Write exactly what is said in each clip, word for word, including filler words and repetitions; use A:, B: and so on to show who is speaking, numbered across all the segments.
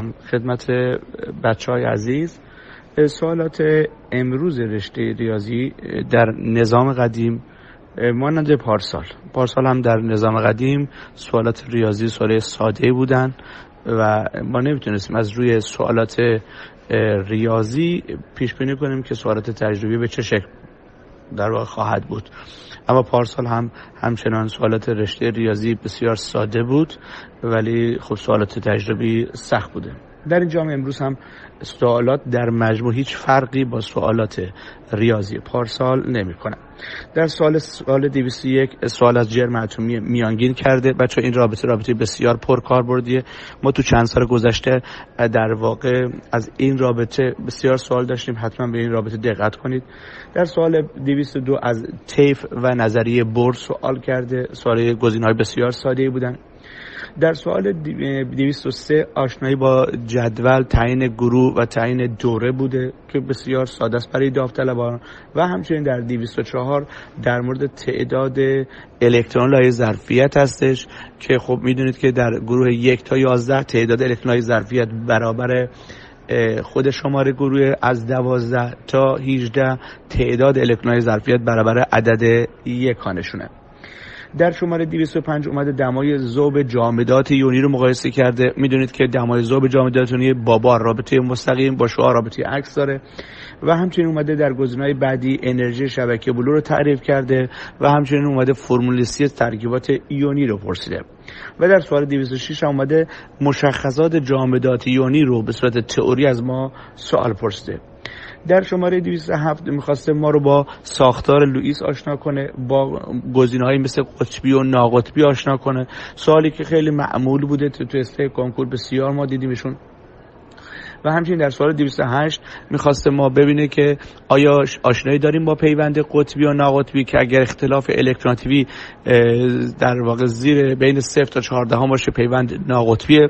A: خدمت بچه‌های عزیز، سوالات امروز رشته ریاضی در نظام قدیم مانند پارسال پارسال هم در نظام قدیم سوالات ریاضی سوال ساده بودن و ما نمیتونستیم از روی سوالات ریاضی پیش بینی کنیم که سوالات تجربی به چه شکل در واقع خواهد بود. اما پارسال هم همچنان سوالات رشته ریاضی بسیار ساده بود ولی خب سوالات تجربی سخت بوده. در این جام امروز هم سوالات در مجموع هیچ فرقی با سوالات ریاضی پارسال نمی کنه. در سوال سوال دویست و یک سوال از جرم اتمی میانگین کرده. بچه این رابطه رابطه بسیار پرکاربردیه. ما تو چند سال گذشته در واقع از این رابطه بسیار سوال داشتیم، حتما به این رابطه دقت کنید. در سوال دویست و دو از طیف و نظریه بور سوال کرده. سوال گزینه‌های بسیار ساده‌ای بودن. در سوال دویست و سه آشنایی با جدول تعیین گروه و تعیین دوره بوده که بسیار ساده است برای داوطلبان و همچنین در دویست و چهار در مورد تعداد الکترون‌های ظرفیت هستش که خب میدونید که در گروه یک تا یازده تعداد الکترون‌های ظرفیت برابر خود شماره گروه، از دوازده تا هجده تعداد الکترون‌های ظرفیت برابر عدد یکانشونه. در شماره دویست و پنج اومده دمای ذوب جامدات یونی رو مقایسه کرده. میدونید که دمای ذوب جامدات یونی با بار رابطه مستقیم، با شعاع رابطه عکس داره و همچنین اومده در گزینه‌های بعدی انرژی شبکه بلو رو تعریف کرده و همچنین اومده فرمولیسی ترکیبات یونی رو پرسیده. و در سوال دویست و شش اومده مشخصات جامدات یونی رو به صورت تئوری از ما سوال پرسیده. در شماره دویست و هفت میخواسته ما رو با ساختار لوئیس آشنا کنه، با گزینه‌های مثل قطبی و ناقطبی آشنا کنه. سوالی که خیلی معمول بوده تو تست کنکور، بسیار ما دیدیمشون. و همچنین در سوال دویست و هشت میخواسته ما ببینه که آیا آشنایی داریم با پیوند قطبی و ناقطبی که اگر اختلاف الکترونتیوی در واقع زیر بین صفر تا چهارده هم باشه پیوند ناقطبیه،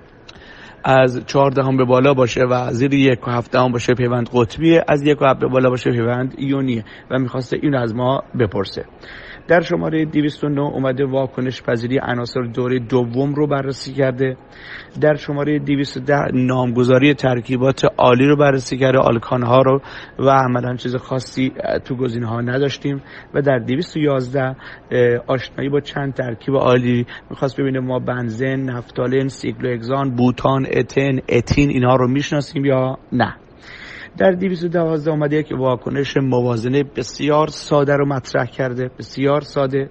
A: از چهارده هم به بالا باشه و زیر یک و هفته هم باشه پیوند قطبیه، از یک و هفته به بالا باشه پیوند یونیه و میخواسته این از ما بپرسه. در شماره دویست و نه اومده واکنش پذیری عناصر دوره دوم رو بررسی کرده. در شماره دویست و ده نامگذاری ترکیبات آلی رو بررسی کرده، آلکان ها رو، و عملا چیز خاصی تو گزینه ها نداشتیم. و در دویست و یازده آشنایی با چند ترکیب آلی، میخواست ببینه ما بنزن، نفتالین، سیکلوهکسان، بوتان، اتن، اتین اینها رو میشناسیم یا نه. در دویست و دوازده اومده که واکنش موازنه بسیار ساده رو مطرح کرده، بسیار ساده.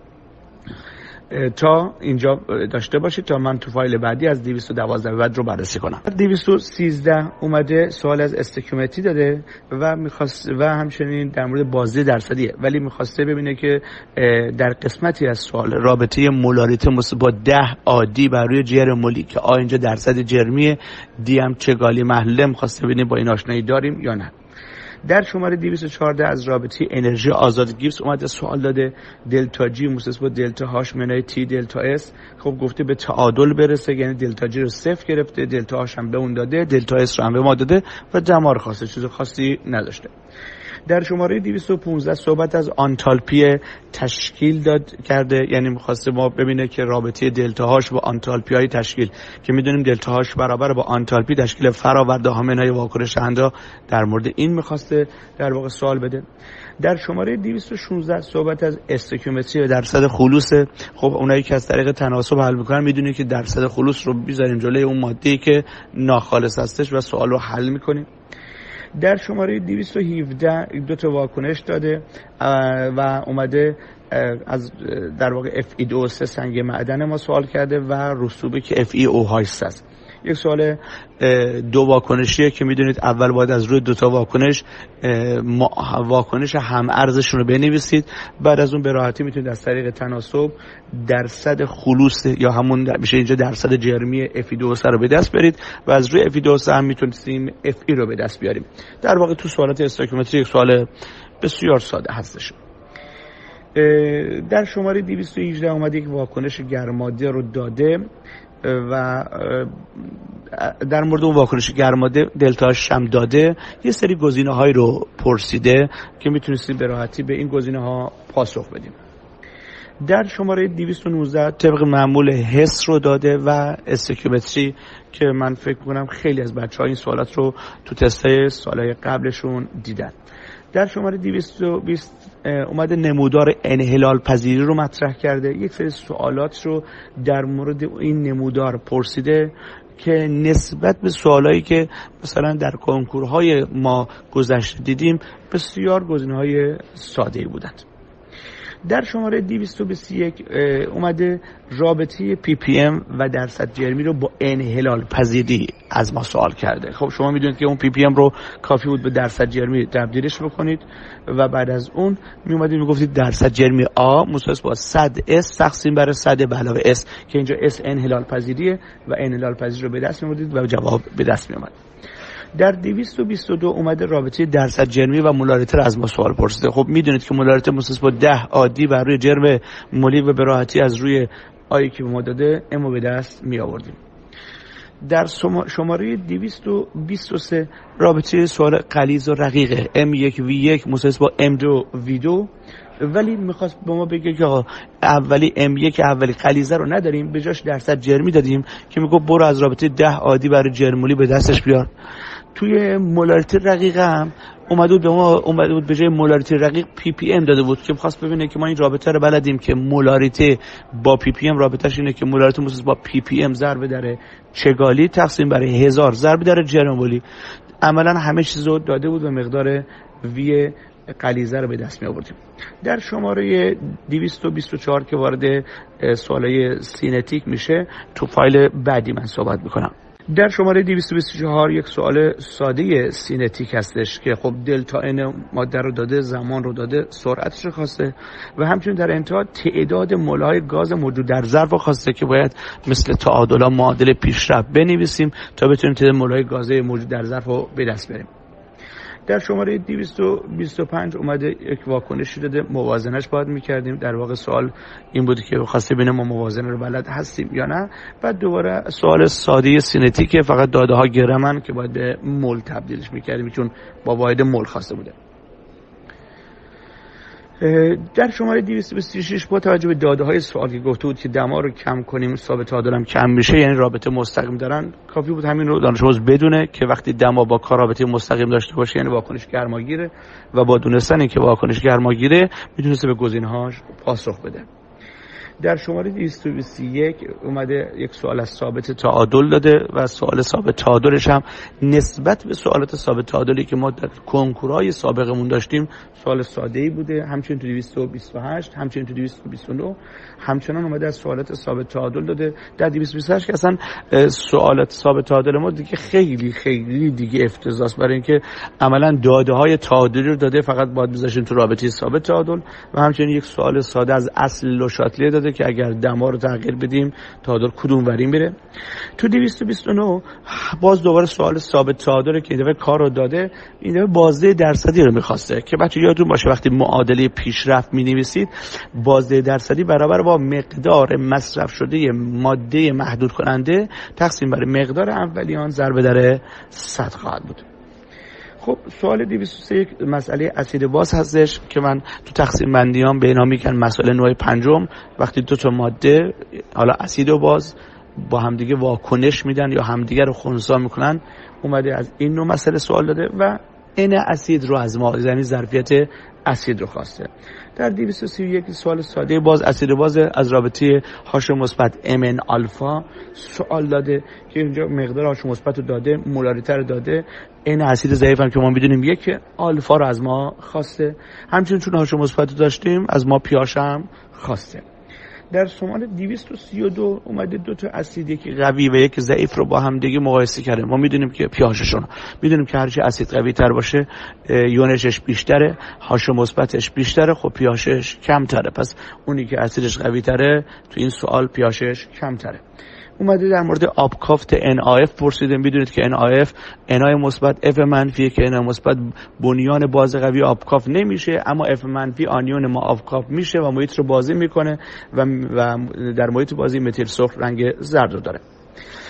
A: تا اینجا داشته باشید تا من تو فایل بعدی از دویست و دوازده بعد رو بررسی کنم. در دویست و سیزده اومده سوال از استوکیومتری داده و میخواست و همچنین در مورد بازده درصدیه، ولی میخواسته ببینه که در قسمتی از سوال رابطه مولاریته با ده عادی بر روی جر مولی که آ اینجا درصد جرمیه، دی هم چگالی محلوله، میخواسته ببینه با این آشنایی داریم یا نه. در شماره دویست و چهارده از رابطه انرژی آزاد گیبس اومده سوال داده دلتا جی مساوی با دلتا هاش منهای تی دلتا اس. خب گفته به تعادل برسه، یعنی دلتا جی رو صفر گرفته، دلتا هاش هم به اون داده، دلتا اس رو هم به ما داده و دما خواسته، چیز خاصی نداشته. در شماره دویست و پانزده صحبت از آنتالپی تشکیل داد کرده، یعنی می‌خواسته ما ببینه که رابطه دلتا هاش با آنتالپی های تشکیل که میدونیم دلتا هاش برابر با آنتالپی تشکیل فراورده ها منهای واکنش اندا، در مورد این می‌خواسته در واقع سوال بده. در شماره دویست و شانزده صحبت از استوکیومتری و درصد خلوص. خب اونایی که از طریق تناسب حل می‌کنن میدونید که درصد خلوص رو می‌ذاریم جلوی اون ماده‌ای که ناخالص هستش و سوال رو حل می‌کنیم. در شماره دویست و هفده دو تا واکنش داده و اومده از در واقع اف ای دو سه سنگ معدن ما سوال کرده و رسوبی که اف ای او هاش است. یک سوال دو واکنشیه که میدونید اول باید از روی دو تا واکنش واکنش هم ارزشون رو بنویسید، بعد از اون به راحتی میتونید از طریق تناسب درصد خلوص یا همون میشه اینجا درصد جرمی اف ای دو سه رو به دست برید و از روی اف ای دو سه هم میتونیم اف ای رو به دست بیاریم. در واقع تو سوالات استوکیومتری یک سوال بسیار ساده هستش. در شماره دویست و هجده اومده یک واکنش گرماده رو داده و در مورد اون واکنش گرماده دلتاش هم داده، یه سری گزینه هایی رو پرسیده که میتونستیم به راحتی به این گزینه ها پاسخ بدیم. در شماره دویست و نوزده طبق معمول حس رو داده و استیکیومتری که من فکر کنم خیلی از بچه‌ها این سوالات رو تو تست‌های سالهای قبلشون دیدن. در شماره دویست و بیست اومده نمودار انحلال پذیری رو مطرح کرده، یک سری سوالات رو در مورد این نمودار پرسیده که نسبت به سوالایی که مثلا در کنکورهای ما گذشته دیدیم بسیار گزینه‌های ساده‌ای بودند. در شماره دویست و بیست و یک اومده رابطه پی پی ام و درصد جرمی رو با انحلال پذیری از ما سوال کرده. خب شما میدونید که اون پی پی ام رو کافی بود به درصد جرمی تبدیلش بکنید و بعد از اون می اومدید میگفتید درصد جرمی آ مساوی با صد اس تقسیم بر صد به علاوه اس که اینجا اس انحلال پذیریه و انحلال پذیری رو به دست می‌آوردید و جواب به دست می‌آمد. در دویست و بیست و دو اومده رابطه درصد جرمی و مولارته از ما سوال پرسیده. خب میدونید که مولارته مساوی با ده عادی بر روی جرم مولی و به راحتی از روی آیی که به ما داده امو به دست می آوردیم. در شماره دویست و بیست و سه رابطه سوال غلیظ و رقیقه ام یک وی یک مساوی با ام دو وی دو، ولی میخواست به ما بگه که اولی ام یک اولی غلیظه رو نداریم، به جاش درصد جرمی دادیم که میگه برو از رابطه ده عادی برای جرمولی به دستش بیار. توی مولارته رقیقه هم اومده بود به ما اومده بود به جای مولارته رقیق پی پی ام داده بود که می‌خواست ببینه که ما این رابطه رو بلدیم که مولارته با پی پی ام رابطه‌اش اینه که مولارته مساوی با پی پی ام ضرب در چگالی تقسیم بر هزار ضرب در جرمولی. عملاً همه چیزو داده بود و مقدار وی غلیظه رو به دست می آوردیم. در شماره دویست و بیست و چهار که وارد سوالای سینتیک میشه تو فایل بعدی من صحبت میکنم. در شماره دویست و بیست و چهار یک سوال ساده سینتیک هستش که خب دلتا ان ماده رو داده، زمان رو داده، سرعتش رو خواسته و همچنین در انتها تعداد مول‌های گاز موجود در ظرف رو خواسته که باید مثل تعادل معادل پیشرفت بنویسیم تا بتونیم تعداد مول‌های گاز موجود در ظرف رو به دست بریم. در شماره دویست و بیست و پنج اومده یک واکنشی داده، موازنش باید میکردیم. در واقع سوال این بود که خواسته ببینه ما موازنه رو بلد هستیم یا نه. بعد دوباره سوال ساده سینتیکه، فقط داده ها گرمن که باید به مول تبدیلش میکردیم چون با واحد مول خواسته بوده. در شماره دویست و بیست و شش با توجه به داده های سوال که گفته بود که دما رو کم کنیم ثابت تعادل هم کم میشه، یعنی رابطه مستقیم دارن، کافی بود همین رو دانش آموز بدونه که وقتی دما با کار رابطه مستقیم داشته باشه یعنی واکنش گرماگیره و با دونستن که واکنش گرماگیره میتونسته به گزینه‌هاش پاسخ بده. در شماره دویست و بیست و یک اومده یک سوال از ثابت تعادل داده و سوال ثابت تعادلش هم نسبت به سوالات ثابت تعادلی که ما در کنکورهای سابقمون داشتیم سوال ساده‌ای بوده. همچنین تو دویست و بیست و هشت، همچنین تو دویست و بیست و نه همچنان اومده از سوالات ثابت تعادل داده. در دویست و بیست و هشت که اصلا سوالات ثابت تعادل ما دیگه خیلی خیلی دیگه افتضاح، برای اینکه عملاً داده‌های تعادلی رو داده، فقط باید بذاریم تو رابطه ثابت تعادل و همچنین یک سوال ساده از اصل لوشاتلی داده که اگر دما رو تغییر بدیم تعادل کدوم وری میره. تو دویست و بیست و نه باز دوباره سوال ثابت تعادل که این دفعه کار رو داده، این دفعه بازده درصدی رو می‌خواسته که بچه یادتون باشه وقتی معادله پیشرفت می‌نویسید بازده درصدی برابر با مقدار مصرف شده ماده محدود کننده تقسیم بر مقدار اولیان ضرب در صد خواهد بود. خب سوال دویست و سه یک مسئله اسید باز هستش که من تو تقسیم بندیام به اینا میگن مسئله نوع پنجم، وقتی دو تا ماده حالا اسید و باز با همدیگه واکنش میدن یا همدیگه رو خنثی میکنن، اومده از این نوع مسئله سوال داده و این اسید رو از ما، یعنی ظرفیت اسید رو خواسته. در دویست و سی و یک سوال ساده باز اسید باز از رابطه هاش مثبت ام ان آلفا سوال داده که اینجا مقدار هاش مثبت رو داده، مولارته رو داده، این اسید ضعیف هم که ما میدونیم یک آلفا رو از ما خواسته. همچنین چون هاش مثبت رو داشتیم از ما پیاش هم خواسته. در شماره دویست و سی و دو اومده دو تا اسید، یکی قوی و یکی ضعیف رو با هم دیگه مقایسه کرده. ما میدونیم که پی‌هاششون میدونیم که هرچی اسید قوی تر باشه یونشش بیشتره، هاش مثبتش بیشتره، خب پی‌هاشش کمتره، پس اونی که اسیدش قوی تره تو این سوال پی‌هاشش کمتره. اومده در مورد آبکافت ان آی اف پرسیده. میدونید که ان آی اف انای مثبت اف منفی که ان مثبت بنیان باز قوی آبکاف نمیشه، اما اف منفی آنیون ما آبکاف میشه و محیط رو بازی میکنه و, و در محیط بازی متیل سرخ رنگ زرد رو داره.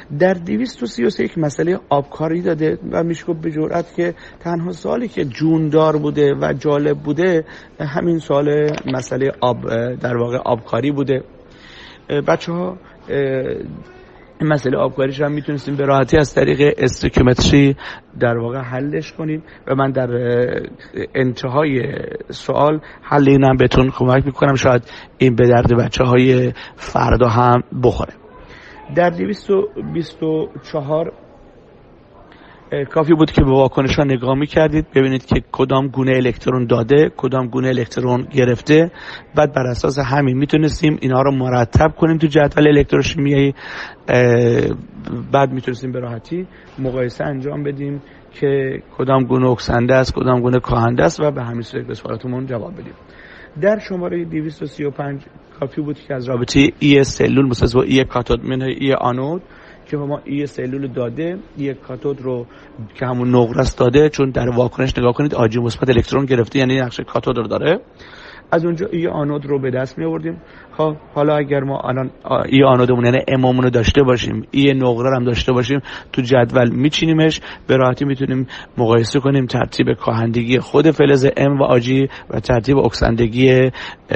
A: در دویست و سی و سه یک مسئله آبکاری داده و میشه گفت به جرئت که تنها سوالی که جوندار بوده و جالب بوده همین سوال مسئله آب در واقع آبکاری بوده. بچه ها مسئله آبکاریش هم میتونستیم به راحتی از طریق استوکیومتری در واقع حلش کنیم و من در انتهای سوال حل اینم بهتون کمک میکنم، شاید این به درد بچه های فردا هم بخوره. در دویست و بیست و چهار کافی بود که به واکنش ها نگاه میکردید ببینید که کدام گونه الکترون داده، کدام گونه الکترون گرفته، بعد بر اساس همین میتونستیم اینها رو مرتب کنیم تو جدول الکتروشیمیایی، بعد میتونستیم به راحتی مقایسه انجام بدیم که کدام گونه اکسنده است، کدام گونه کاهنده است و به همین صورت به سوالاتمون جواب بدیم. در شماره دویست و سی و پنج کافی بود که از رابطه ای سلول مساوی با ای کاتود منهای ای آنود که ما ای سلول داده، ای کاتود رو که همون نقره است داده، چون در واکنش نگاه کنید آجی مثبت الکترون گرفته یعنی نقش کاتود رو داره، از اونجا ای آنود رو به دست می آوردیم. خب حالا اگر ما الان ای آنودمون یعنی اممون رو داشته باشیم، ای نقره هم داشته باشیم، تو جدول میچینیمش، به راحتی میتونیم مقایسه کنیم ترتیب کاهندگی خود فلز ام و آجی و ترتیب اکسندگی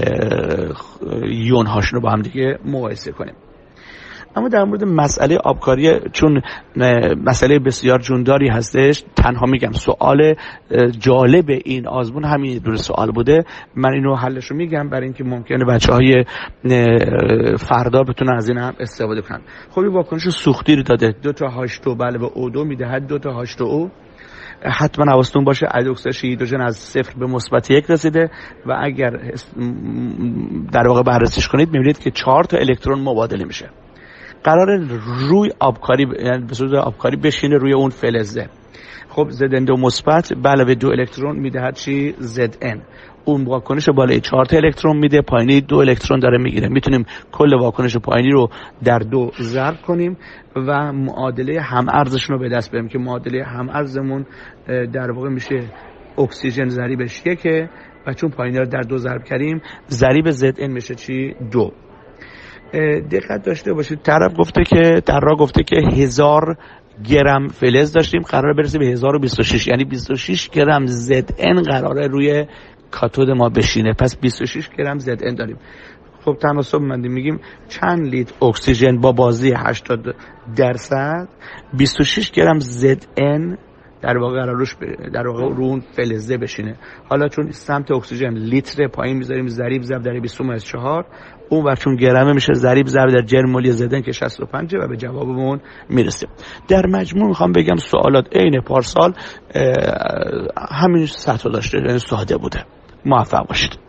A: یون هاشون رو با هم دیگه مقایسه کنیم. اما در مورد مسئله آبکاری چون مسئله بسیار جونداری هستش، تنها میگم سوال جالب این آزمون همین دور سوال بوده، من اینو حلش رو میگم برای اینکه ممکنه بچهای فردا بتونن از این هم استفاده کنن. خب این واکنش سوختی رو داده، دو تا هاش دو بله به او دو میدهد دو تا هاش دو او، حتما حواستون باشه ادوکسش هیدروژن از صفر به مثبت یک رسیده و اگر در واقع بررسیش کنید میبینید که چهار تا الکترون مبادله میشه. قرار روی آبکاری یعنی به صورت آبکاری بشینه روی اون فلزه. خب زد ان دو مثبت به علاوه دو الکترون میدهد چی؟ زد ان. اون واکنش بالای چهار تا الکترون میده، پایینی دو الکترون داره میگیره. میتونیم کل واکنش پایینی رو در دو ضرب کنیم و معادله هم ارزشون رو به دست بیاریم که معادله هم ارزمون در واقع میشه اکسیژن ضریبش یکه و چون پایینی رو در دو ضرب کردیم ضریب زد ان میشه چی؟ دو. دقت داشته باشید طرف گفته که در راه گفته که هزار گرم فلز داشتیم، قرار برسه به هزار و بیست و شش، یعنی بیست و شش گرم زد ان قراره روی کاتود ما بشینه، پس بیست و شش گرم زد ان داریم. خب تناسب مندیم میگیم چند لیتر اکسیژن با بازی هشتاد درصد بیست و شش گرم زد ان در واقع قراروش در واقع رو اون فلزه بشینه. حالا چون سمت اکسیژن لیتر پایین میذاریم ضریب ضرب در بیست از چهار، اون وقت چون گرمه میشه ضریب ضرب در جرم مولی زدن که شصت و پنج و به جوابمون میرسیم. در مجموع میخوام بگم سوالات عین پارسال همین سطح داشته، یعنی ساده بوده. موفق باشید.